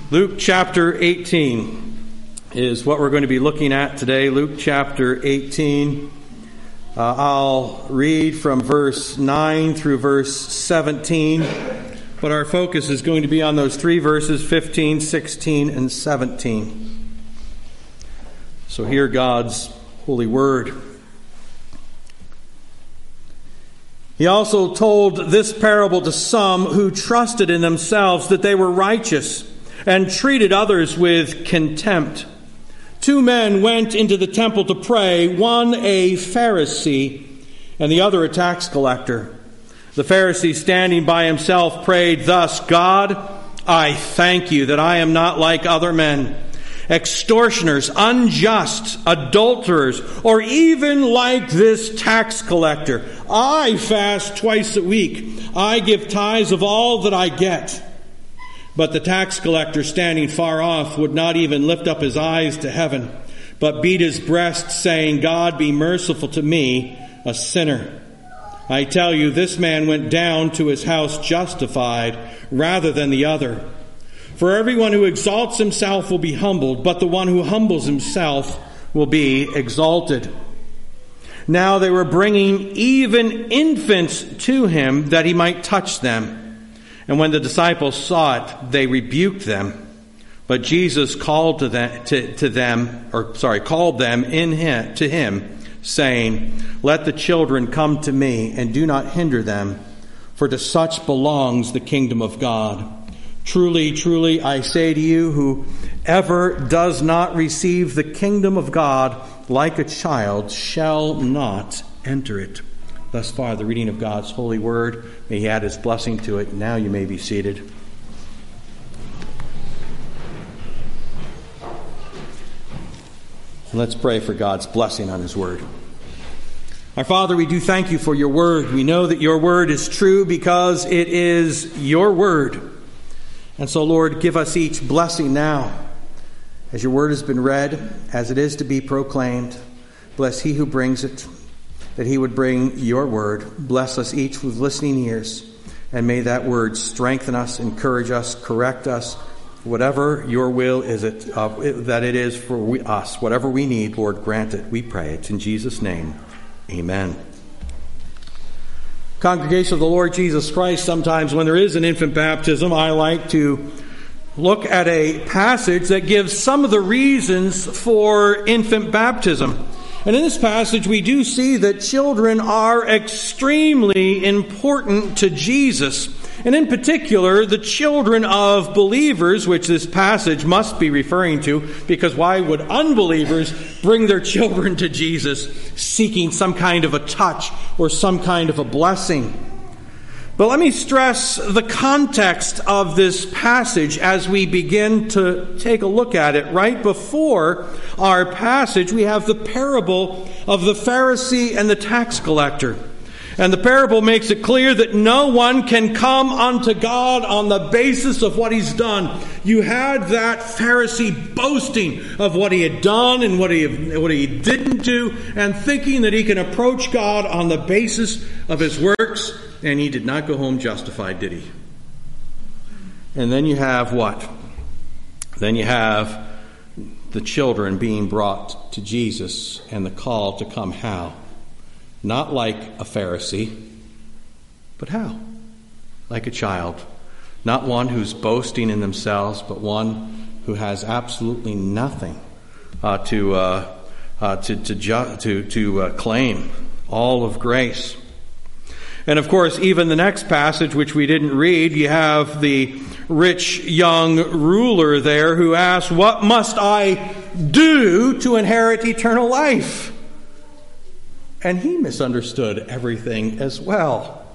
Luke chapter 18 is what we're going to be looking at today. Luke chapter 18. I'll read from verse 9 through verse 17, but our focus is going to be on those three verses, 15, 16, and 17. So hear God's holy word. He also told this parable to some who trusted in themselves that they were righteous and treated others with contempt. Two men went into the temple to pray, one a Pharisee and the other a tax collector. The Pharisee, standing by himself, prayed thus, God, I thank you that I am not like other men, extortioners, unjust, adulterers, or even like this tax collector. I fast twice a week. I give tithes of all that I get. But the tax collector, standing far off, would not even lift up his eyes to heaven, but beat his breast, saying, God, be merciful to me, a sinner. I tell you, this man went down to his house justified rather than the other. For everyone who exalts himself will be humbled, but the one who humbles himself will be exalted. Now they were bringing even infants to him that he might touch them. And when the disciples saw it, they rebuked them. But Jesus called them to him, saying, Let the children come to me, and do not hinder them, for to such belongs the kingdom of God. Truly, truly, I say to you, whoever does not receive the kingdom of God like a child shall not enter it. Thus far, the reading of God's holy word. May he add his blessing to it. Now you may be seated. Let's pray for God's blessing on his word. Our Father, we do thank you for your word. We know that your word is true because it is your word. And so, Lord, give us each blessing now as your word has been read, as it is to be proclaimed. Bless he who brings it, that he would bring your word. Bless us each with listening ears, and may that word strengthen us, encourage us, correct us. Whatever your will is that it is for us, whatever we need, Lord, grant it. We pray it in Jesus' name. Amen. Congregation of the Lord Jesus Christ, sometimes when there is an infant baptism, I like to look at a passage that gives some of the reasons for infant baptism. And in this passage, we do see that children are extremely important to Jesus. And in particular, the children of believers, which this passage must be referring to, because why would unbelievers bring their children to Jesus seeking some kind of a touch or some kind of a blessing? But let me stress the context of this passage as we begin to take a look at it. Right before our passage, we have the parable of the Pharisee and the tax collector. And the parable makes it clear that no one can come unto God on the basis of what he's done. You had that Pharisee boasting of what he had done and what he didn't do, and thinking that he can approach God on the basis of his works. And he did not go home justified, did he? And then you have what? Then you have the children being brought to Jesus and the call to come how? Not like a Pharisee, but how? Like a child. Not one who's boasting in themselves, but one who has absolutely nothing to claim. All of grace. And of course, even the next passage, which we didn't read, you have the rich young ruler there who asks, what must I do to inherit eternal life? And he misunderstood everything as well.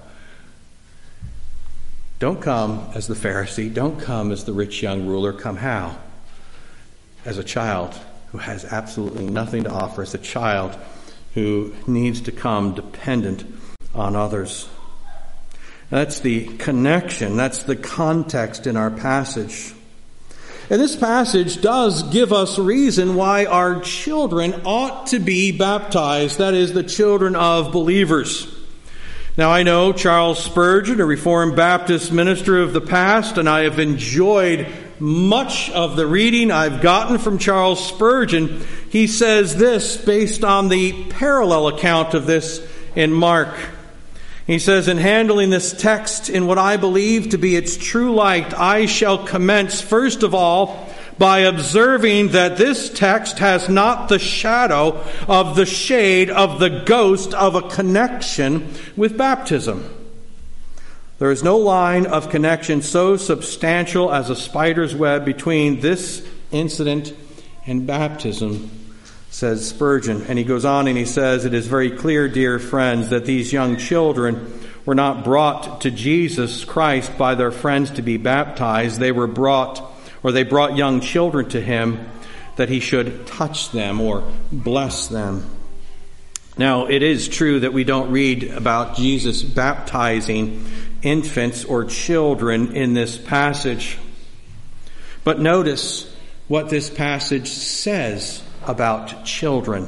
Don't come as the Pharisee. Don't come as the rich young ruler. Come how? As a child who has absolutely nothing to offer. As a child who needs to come dependent on others. That's the connection. That's the context in our passage. And this passage does give us reason why our children ought to be baptized. That is, the children of believers. Now, I know Charles Spurgeon, a Reformed Baptist minister of the past, and I have enjoyed much of the reading I've gotten from Charles Spurgeon, he says this based on the parallel account of this in Mark. He says, in handling this text in what I believe to be its true light, I shall commence, first of all, by observing that this text has not the shadow of the shade of the ghost of a connection with baptism. There is no line of connection so substantial as a spider's web between this incident and baptism, says Spurgeon. And he goes on and he says, it is very clear, dear friends, that these young children were not brought to Jesus Christ by their friends to be baptized. They brought young children to him that he should touch them or bless them. Now, it is true that we don't read about Jesus baptizing infants or children in this passage. But notice what this passage says about children.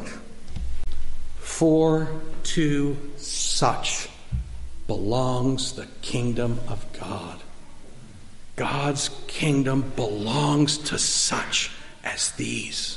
For to such belongs the kingdom of God. God's kingdom belongs to such as these.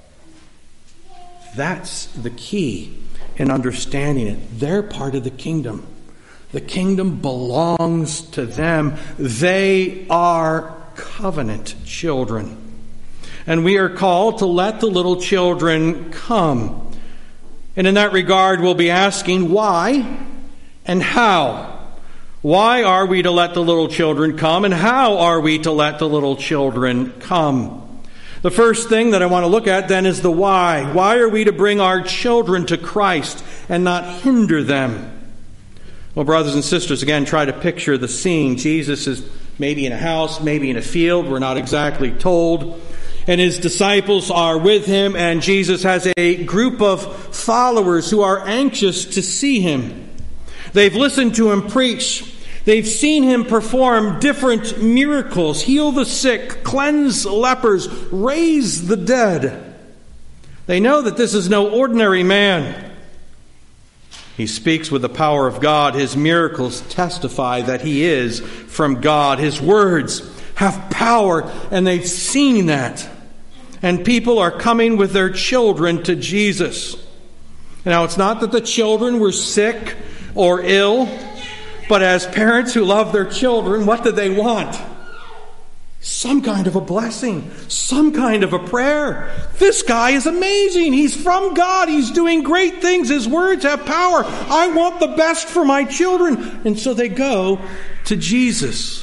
That's the key in understanding it. They're part of the kingdom. The kingdom belongs to them. They are covenant children. And we are called to let the little children come. And in that regard, we'll be asking why and how. Why are we to let the little children come, and how are we to let the little children come? The first thing that I want to look at then is the why. Why are we to bring our children to Christ and not hinder them? Well, brothers and sisters, again, try to picture the scene. Jesus is maybe in a house, maybe in a field. We're not exactly told. And his disciples are with him, and Jesus has a group of followers who are anxious to see him. They've listened to him preach. They've seen him perform different miracles, heal the sick, cleanse lepers, raise the dead. They know that this is no ordinary man. He speaks with the power of God. His miracles testify that he is from God. His words have power, and they've seen that. And people are coming with their children to Jesus. Now, it's not that the children were sick or ill, but as parents who love their children, what do they want? Some kind of a blessing, some kind of a prayer. This guy is amazing. He's from God. He's doing great things. His words have power. I want the best for my children. And so they go to Jesus.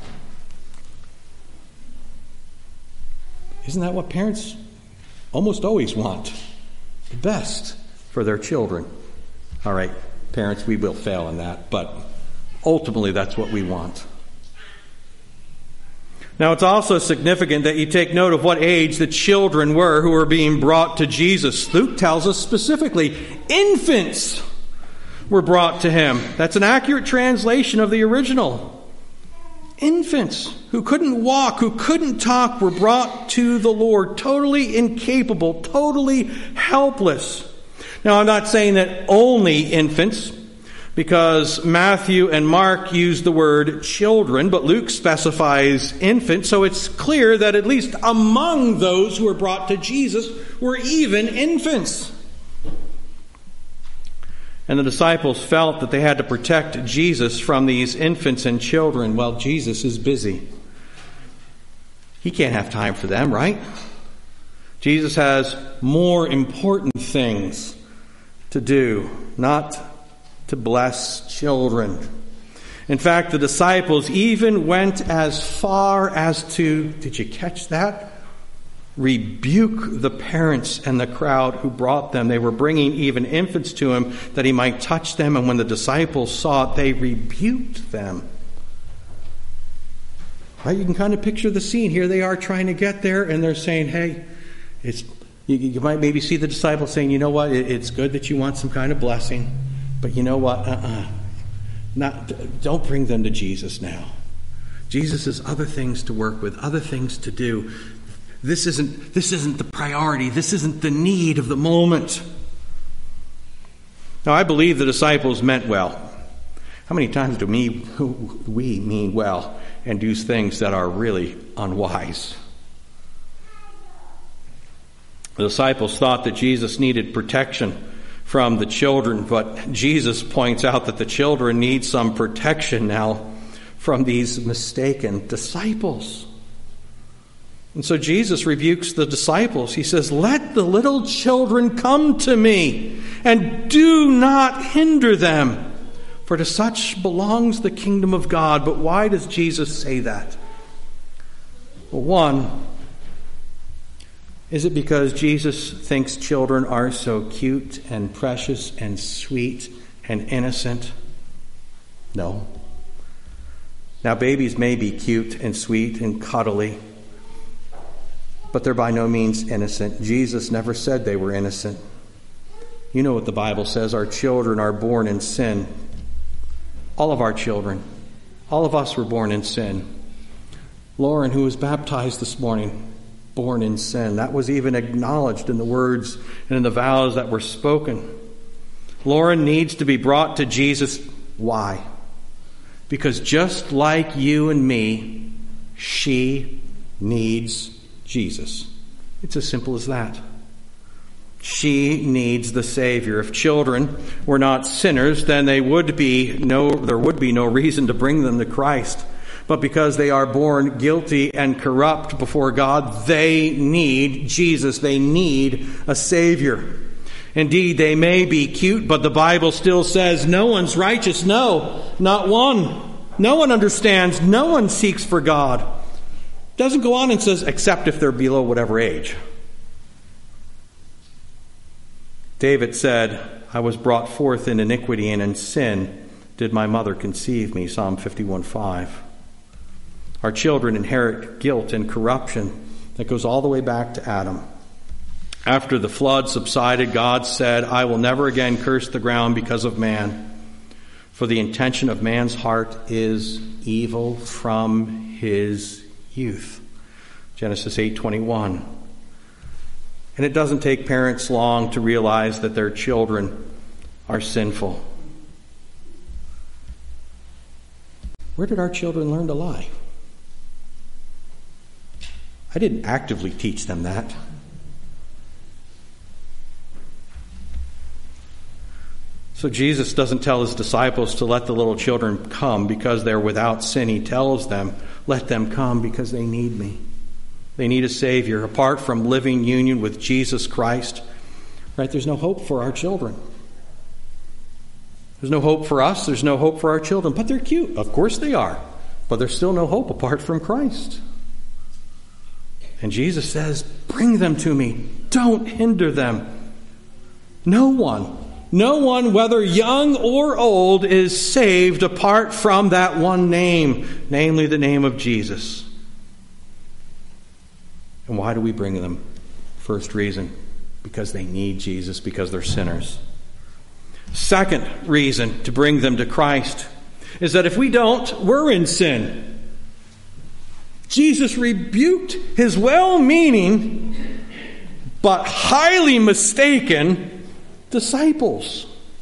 Isn't that what parents almost always want? The best for their children. All right, parents, we will fail in that, but ultimately that's what we want. Now, it's also significant that you take note of what age the children were who were being brought to Jesus. Luke tells us specifically, infants were brought to him. That's an accurate translation of the original. Infants who couldn't walk, who couldn't talk, were brought to the Lord, totally incapable, totally helpless. Now, I'm not saying that only infants, because Matthew and Mark use the word children, but Luke specifies infants, so it's clear that at least among those who were brought to Jesus were even infants. And the disciples felt that they had to protect Jesus from these infants and children. Well, Jesus is busy. He can't have time for them, right? Jesus has more important things to do, not to bless children. In fact, the disciples even went as far as to, did you catch that? Rebuke the parents and the crowd who brought them. They were bringing even infants to him that he might touch them. And when the disciples saw it, they rebuked them. Right? You can kind of picture the scene. Here they are trying to get there, and they're saying, hey, you might maybe see the disciples saying, you know what, it's good that you want some kind of blessing. But you know what? Don't bring them to Jesus now. Jesus has other things to work with, other things to do. This isn't the priority. This isn't the need of the moment. Now, I believe the disciples meant well. How many times do we mean well and do things that are really unwise. The disciples thought that Jesus needed protection from the children, but Jesus points out that the children need some protection now from these mistaken disciples. And so Jesus rebukes the disciples. He says, "Let the little children come to me, and do not hinder them, for to such belongs the kingdom of God." But why does Jesus say that? Well, one, is it because Jesus thinks children are so cute and precious and sweet and innocent? No. Now, babies may be cute and sweet and cuddly, but they're by no means innocent. Jesus never said they were innocent. You know what the Bible says. Our children are born in sin. All of our children. All of us were born in sin. Lauren, who was baptized this morning, born in sin. That was even acknowledged in the words and in the vows that were spoken. Lauren needs to be brought to Jesus. Why? Because just like you and me, she needs Jesus. It's as simple as that. She needs the Savior. If children were not sinners, then there would be no reason to bring them to Christ. But because they are born guilty and corrupt before God, they need Jesus. They need a Savior. Indeed, they may be cute, but the Bible still says no one's righteous. No, not one. No one understands. No one seeks for God. It doesn't go on and says, except if they're below whatever age. David said, "I was brought forth in iniquity, and in sin did my mother conceive me." Psalm 51:5. Our children inherit guilt and corruption that goes all the way back to Adam. After the flood subsided, God said, "I will never again curse the ground because of man, for the intention of man's heart is evil from his youth." Genesis 8:21. And it doesn't take parents long to realize that their children are sinful. Where did our children learn to lie? I didn't actively teach them that. So Jesus doesn't tell his disciples to let the little children come because they're without sin. He tells them, let them come because they need me. They need a Savior. Apart from living union with Jesus Christ, right, there's no hope for our children. There's no hope for us. There's no hope for our children. But they're cute. Of course they are. But there's still no hope apart from Christ. And Jesus says, bring them to me. Don't hinder them. No one, whether young or old, is saved apart from that one name, namely the name of Jesus. And why do we bring them? First reason, because they need Jesus, because they're sinners. Second reason to bring them to Christ is that if we don't, we're in sin. Jesus rebuked his well-meaning but highly mistaken disciples.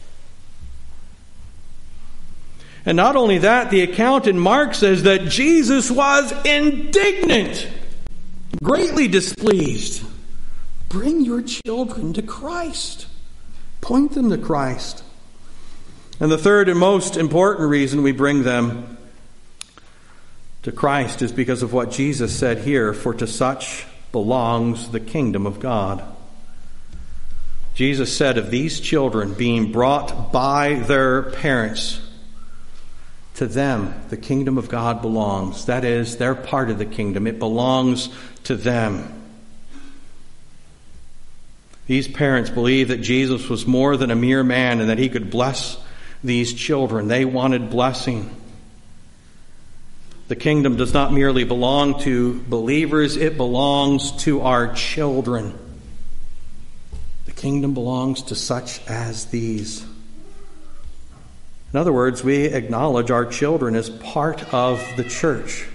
And not only that, the account in Mark says that Jesus was indignant, greatly displeased. Bring your children to Christ. Point them to Christ. And the third and most important reason we bring them to Christ is because of what Jesus said here, for to such belongs the kingdom of God. Jesus said of these children being brought by their parents, to them the kingdom of God belongs. That is, they're part of the kingdom. It belongs to them. These parents believed that Jesus was more than a mere man and that he could bless these children. They wanted blessing. The kingdom does not merely belong to believers, it belongs to our children. The kingdom belongs to such as these. In other words, we acknowledge our children as part of the church.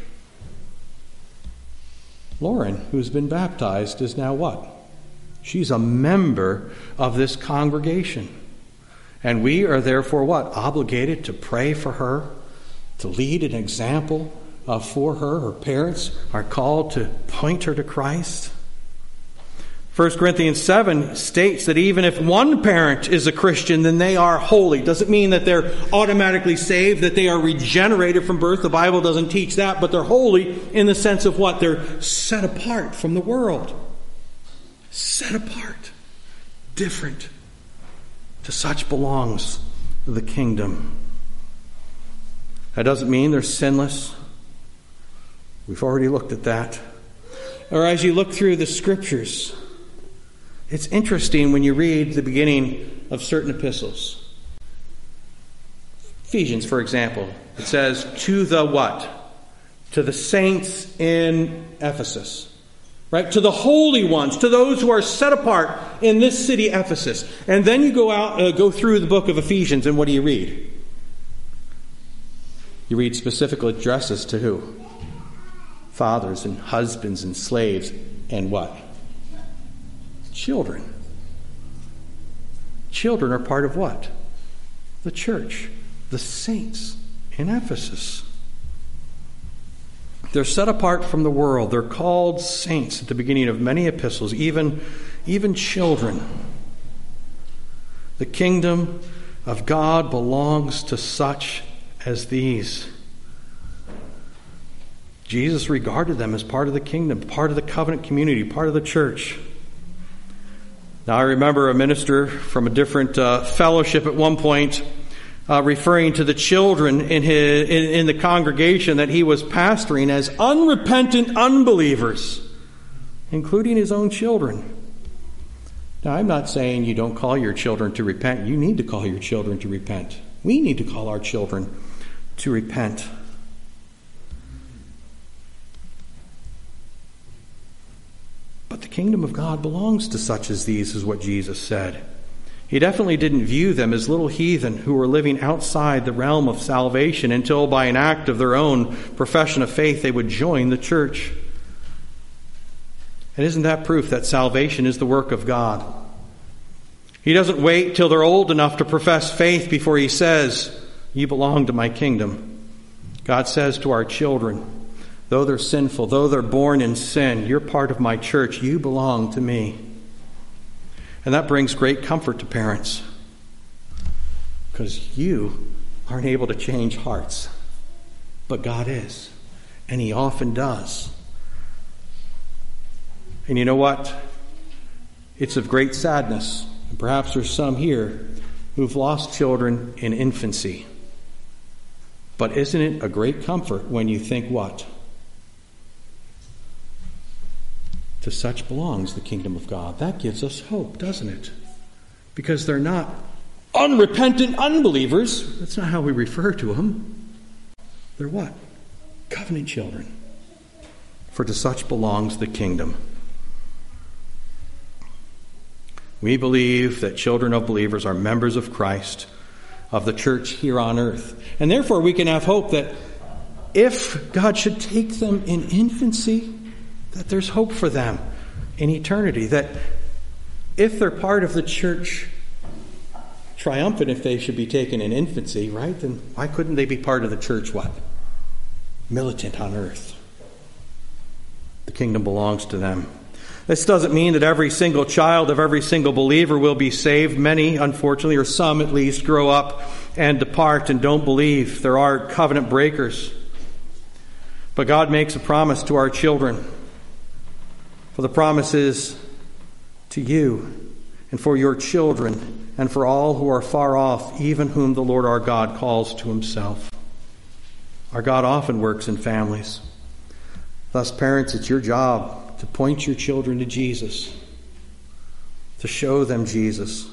Lauren, who's been baptized, is now what? She's a member of this congregation. And we are therefore what? Obligated to pray for her, to lead an example, for her. Her parents are called to point her to Christ. 1 Corinthians 7 states that even if one parent is a Christian, then they are holy. Doesn't mean that they're automatically saved, that they are regenerated from birth. The Bible doesn't teach that, but they're holy in the sense of what? They're set apart from the world. Set apart. Different. To such belongs the kingdom. That doesn't mean they're sinless. We've already looked at that. Or as you look through the Scriptures, it's interesting when you read the beginning of certain epistles. Ephesians, for example, it says, to the what? To the saints in Ephesus. Right? To the holy ones, to those who are set apart in this city, Ephesus. And then you go through the book of Ephesians, and what do you read? You read specific addresses to who? Fathers and husbands and slaves and what? Children. Children are part of what? The church, the saints in Ephesus. They're set apart from the world. They're called saints at the beginning of many epistles, even children. The kingdom of God belongs to such as these. Jesus regarded them as part of the kingdom, part of the covenant community, part of the church. Now, I remember a minister from a different fellowship at one point referring to the children in the congregation that he was pastoring as unrepentant unbelievers, including his own children. Now, I'm not saying you don't call your children to repent. You need to call your children to repent. We need to call our children to repent. But the kingdom of God belongs to such as these, is what Jesus said. He definitely didn't view them as little heathen who were living outside the realm of salvation until by an act of their own profession of faith they would join the church. And isn't that proof that salvation is the work of God? He doesn't wait till they're old enough to profess faith before he says, you belong to my kingdom. God says to our children, though they're sinful, though they're born in sin, you're part of my church. You belong to me. And that brings great comfort to parents, because you aren't able to change hearts, but God is, and he often does. And you know what? It's of great sadness, and perhaps there's some here who've lost children in infancy. But isn't it a great comfort when you think what? To such belongs the kingdom of God. That gives us hope, doesn't it? Because they're not unrepentant unbelievers. That's not how we refer to them. They're what? Covenant children. For to such belongs the kingdom. We believe that children of believers are members of Christ, of the church here on earth. And therefore we can have hope that if God should take them in infancy, that there's hope for them in eternity. That if they're part of the church, triumphant if they should be taken in infancy, right? Then why couldn't they be part of the church, what? Militant on earth. The kingdom belongs to them. This doesn't mean that every single child of every single believer will be saved. Many, unfortunately, or some at least, grow up and depart and don't believe. There are covenant breakers. But God makes a promise to our children. For the promise is to you and for your children and for all who are far off, even whom the Lord our God calls to himself. Our God often works in families. Thus, parents, it's your job to point your children to Jesus, to show them Jesus.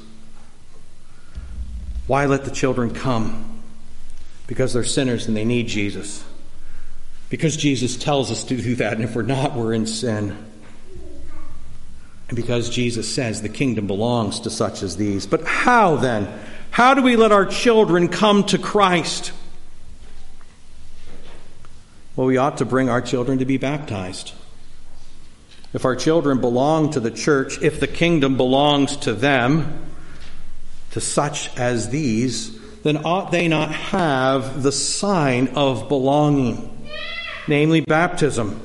Why let the children come? Because they're sinners and they need Jesus. Because Jesus tells us to do that, and if we're not, we're in sin. And because Jesus says the kingdom belongs to such as these. But how then? How do we let our children come to Christ? Well, we ought to bring our children to be baptized. If our children belong to the church, if the kingdom belongs to them, to such as these, then ought they not have the sign of belonging? namely baptism.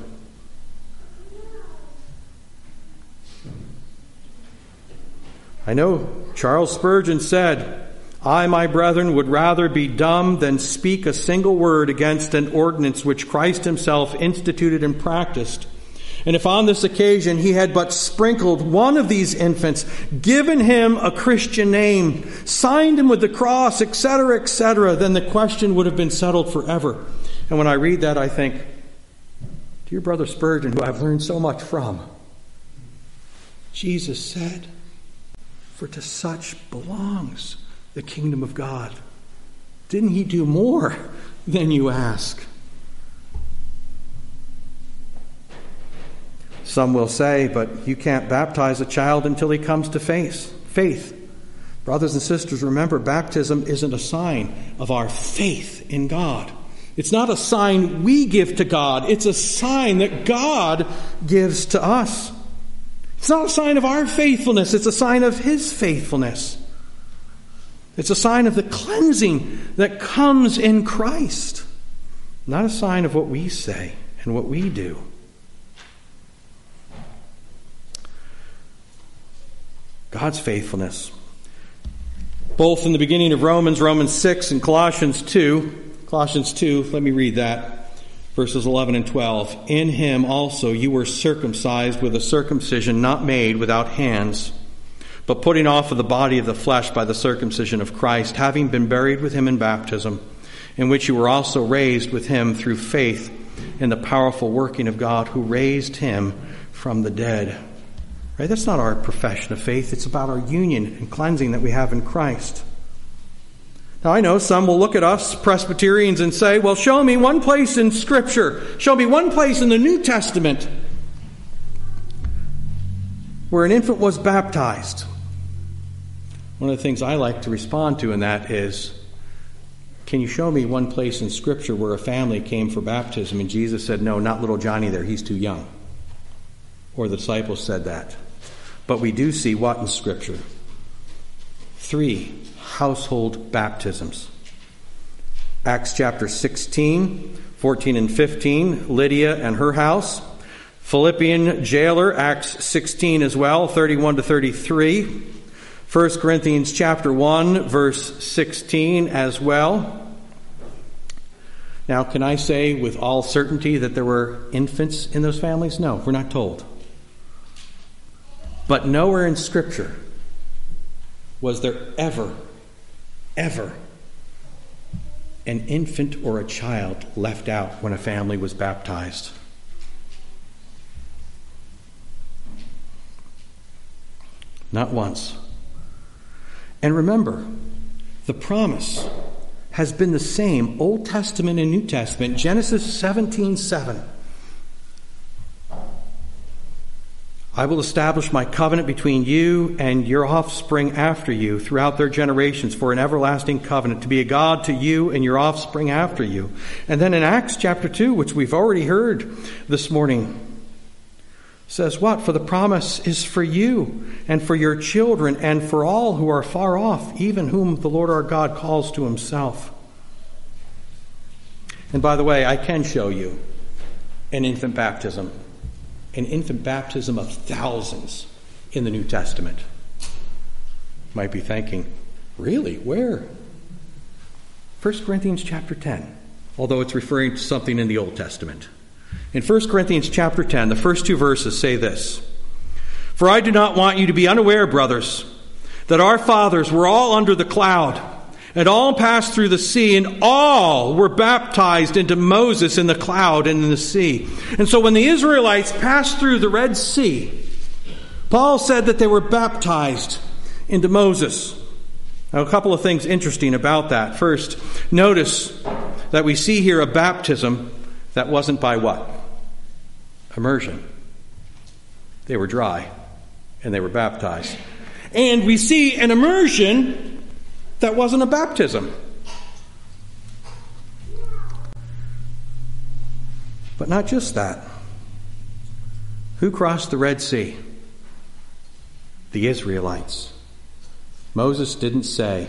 I know Charles Spurgeon said, "I, my brethren, would rather be dumb than speak a single word against an ordinance which Christ himself instituted and practiced. And if on this occasion he had but sprinkled one of these infants, given him a Christian name, signed him with the cross, etc., then the question would have been settled forever." And when I read that, I think, dear Brother Spurgeon, who I've learned so much from, Jesus said, "For to such belongs the kingdom of God." Didn't he do more than you ask? Some will say, but you can't baptize a child until he comes to faith. Brothers and sisters, remember, baptism isn't a sign of our faith in God. It's not a sign we give to God. It's a sign that God gives to us. It's not a sign of our faithfulness. It's a sign of his faithfulness. It's a sign of the cleansing that comes in Christ. Not a sign of what we say and what we do. God's faithfulness. Both in the beginning of Romans 6, and Colossians 2, let me read that. Verses 11 and 12. "In him also you were circumcised with a circumcision not made without hands, but putting off of the body of the flesh by the circumcision of Christ, having been buried with him in baptism, in which you were also raised with him through faith in the powerful working of God who raised him from the dead." Right? That's not our profession of faith. It's about our union and cleansing that we have in Christ. Now, I know some will look at us Presbyterians and say, well, show me one place in Scripture, show me one place in the New Testament where an infant was baptized. One of the things I like to respond to in that is, can you show me one place in Scripture where a family came for baptism and Jesus said, no, not little Johnny there, he's too young? Or the disciples said that. But we do see what in Scripture? 3 household baptisms. Acts chapter 16, 14 and 15, Lydia and her house. Philippian jailer, Acts 16 as well, 31 to 33. 1 Corinthians chapter 1, verse 16 as well. Now, can I say with all certainty that there were infants in those families? No, we're not told. But nowhere in Scripture was there ever an infant or a child left out when a family was baptized. Not once. And remember, the promise has been the same, Old Testament and New Testament. Genesis 17:7. I will establish my covenant between you and your offspring after you throughout their generations for an everlasting covenant, to be a God to you and your offspring after you. And then in Acts chapter 2, which we've already heard this morning, says what? For the promise is for you and for your children and for all who are far off, even whom the Lord our God calls to himself. And by the way, I can show you an infant baptism of thousands in the New Testament. You might be thinking, really? Where? 1 Corinthians chapter 10, although it's referring to something in the Old Testament. In 1 Corinthians chapter 10, the first 2 verses say this: "For I do not want you to be unaware, brothers, that our fathers were all under the cloud, and all passed through the sea, and all were baptized into Moses in the cloud and in the sea." And so when the Israelites passed through the Red Sea, Paul said that they were baptized into Moses. Now, a couple of things interesting about that. First, notice that we see here a baptism that wasn't by what? Immersion. They were dry, and they were baptized. And we see an immersion that wasn't a baptism. But not just that. Who crossed the Red Sea? The Israelites. Moses didn't say,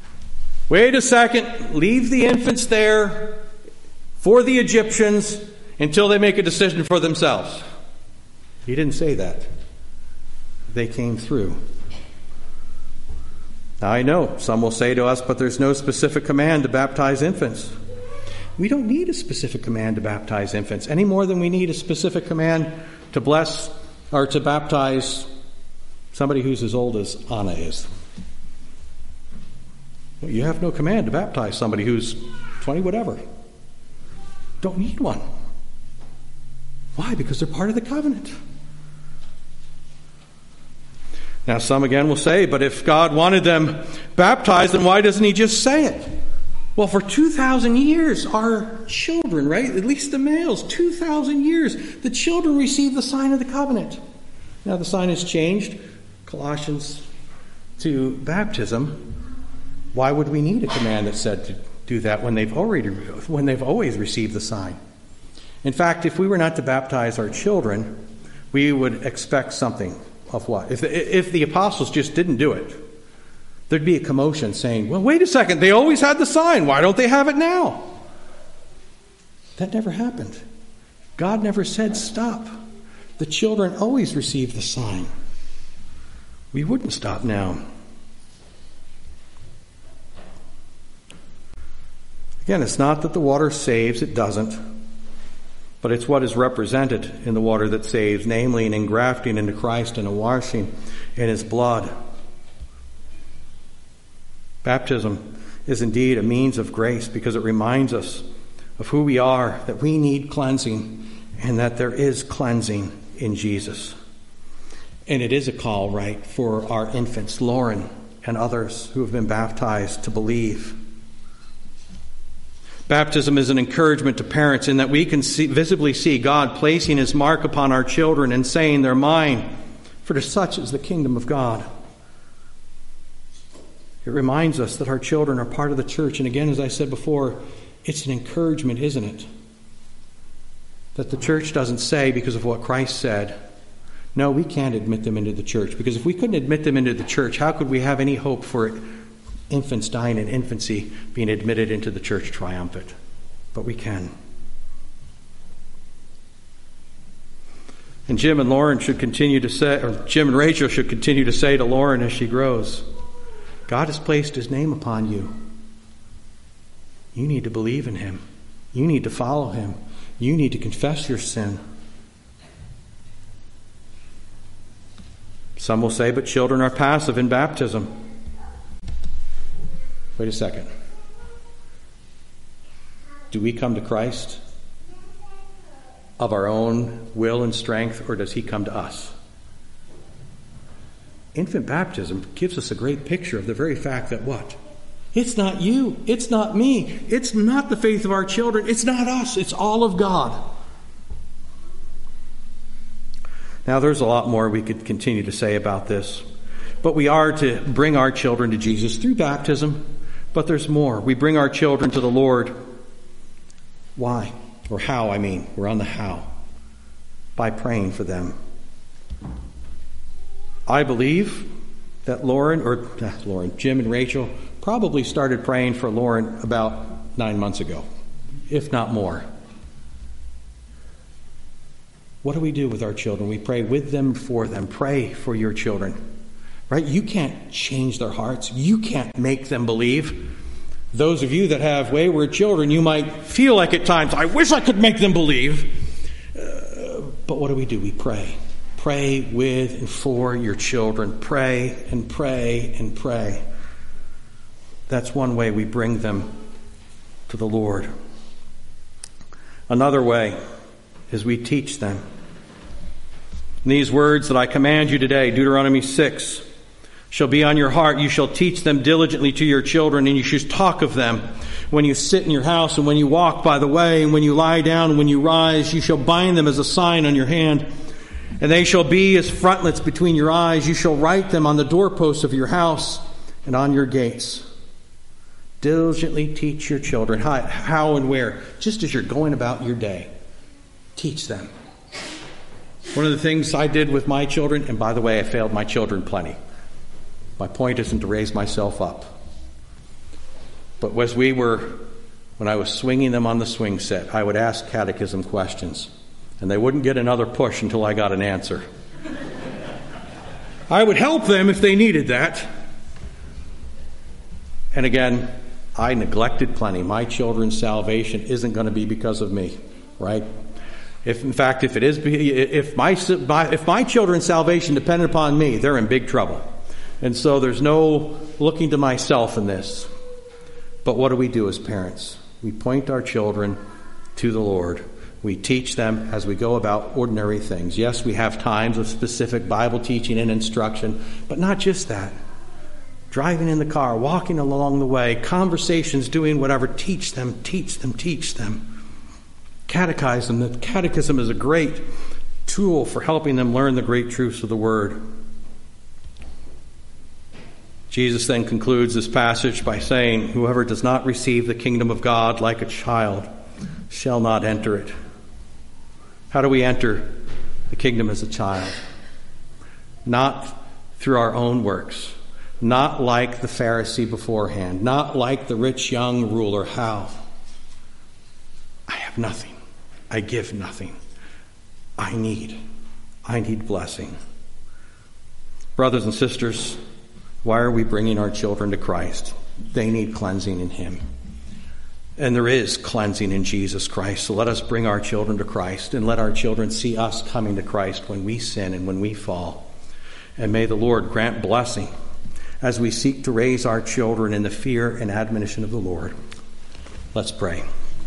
wait a second, leave the infants there for the Egyptians. until they make a decision for themselves. He didn't say that. They came through. Now I know some will say to us, but there's no specific command to baptize infants. We don't need a specific command to baptize infants any more than we need a specific command to bless or to baptize somebody who's as old as Anna is. You have no command to baptize somebody who's 20 whatever. Don't need one. Why? Because they're part of the covenant. Now some again will say, but if God wanted them baptized, then why doesn't he just say it? Well, for 2,000 years, our children, right, at least the males, 2,000 years, the children receive the sign of the covenant. Now the sign has changed, Colossians, to baptism. Why would we need a command that said to do that when they've always received the sign? In fact, if we were not to baptize our children, we would expect something of what? If the apostles just didn't do it, there'd be a commotion saying, well, wait a second, they always had the sign. Why don't they have it now? That never happened. God never said stop. The children always received the sign. We wouldn't stop now. Again, it's not that the water saves, it doesn't. But it's what is represented in the water that saves, namely an engrafting into Christ and a washing in his blood. Baptism is indeed a means of grace because it reminds us of who we are, that we need cleansing, and that there is cleansing in Jesus. And it is a call, right, for our infants, Lauren and others who have been baptized, to believe. Baptism is an encouragement to parents in that we can visibly see God placing his mark upon our children and saying, they're mine, for to such is the kingdom of God. It reminds us that our children are part of the church. And again, as I said before, it's an encouragement, isn't it? That the church doesn't say, because of what Christ said, no, we can't admit them into the church. Because if we couldn't admit them into the church, how could we have any hope for infants dying in infancy being admitted into the church triumphant? But we can. And Jim and Rachel should continue to say to Lauren as she grows, God has placed his name upon you. You need to believe in him. You need to follow him. You need to confess your sin. Some will say, but children are passive in baptism. Wait a second. Do we come to Christ of our own will and strength, or does he come to us? Infant baptism gives us a great picture of the very fact that what? It's not you. It's not me. It's not the faith of our children. It's not us. It's all of God. Now, there's a lot more we could continue to say about this. But we are to bring our children to Jesus through baptism. But there's more. We bring our children to the Lord. Why? Or how, I mean. We're on the how. By praying for them. I believe that Jim and Rachel probably started praying for Lauren about 9 months ago, if not more. What do we do with our children? We pray with them, for them. Pray for your children. Right? You can't change their hearts. You can't make them believe. Those of you that have wayward children, you might feel like at times, I wish I could make them believe. But what do? We pray. Pray with and for your children. Pray and pray and pray. That's one way we bring them to the Lord. Another way is we teach them. And these words that I command you today, Deuteronomy 6, shall be on your heart. You shall teach them diligently to your children, and you should talk of them when you sit in your house, and when you walk by the way, and when you lie down, and when you rise. You shall bind them as a sign on your hand, and they shall be as frontlets between your eyes. You shall write them on the doorposts of your house and on your gates. Diligently teach your children. How and where? Just as you're going about your day. Teach them. One of the things I did with my children, and by the way, I failed my children plenty. My point isn't to raise myself up. But as we were when I was swinging them on the swing set, I would ask catechism questions, and they wouldn't get another push until I got an answer. I would help them if they needed that. And again, I neglected plenty. My children's salvation isn't going to be because of me, right? If my children's salvation depended upon me, they're in big trouble. And so there's no looking to myself in this. But what do we do as parents? We point our children to the Lord. We teach them as we go about ordinary things. Yes, we have times of specific Bible teaching and instruction, but not just that. Driving in the car, walking along the way, conversations, doing whatever. Teach them, teach them, teach them. Catechize them. The catechism is a great tool for helping them learn the great truths of the Word. Jesus then concludes this passage by saying, "Whoever does not receive the kingdom of God like a child shall not enter it." How do we enter the kingdom as a child? Not through our own works. Not like the Pharisee beforehand. Not like the rich young ruler. How? I have nothing. I give nothing. I need blessing. Brothers and sisters, why are we bringing our children to Christ? They need cleansing in Him. And there is cleansing in Jesus Christ. So let us bring our children to Christ and let our children see us coming to Christ when we sin and when we fall. And may the Lord grant blessing as we seek to raise our children in the fear and admonition of the Lord. Let's pray.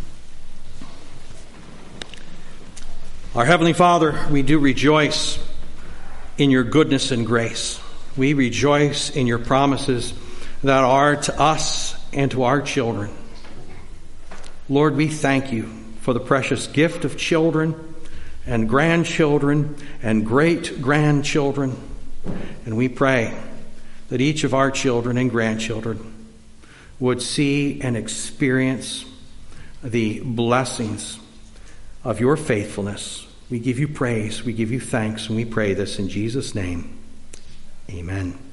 Our Heavenly Father, we do rejoice in your goodness and grace. We rejoice in your promises that are to us and to our children. Lord, we thank you for the precious gift of children and grandchildren and great-grandchildren. And we pray that each of our children and grandchildren would see and experience the blessings of your faithfulness. We give you praise, we give you thanks, and we pray this in Jesus' name. Amen.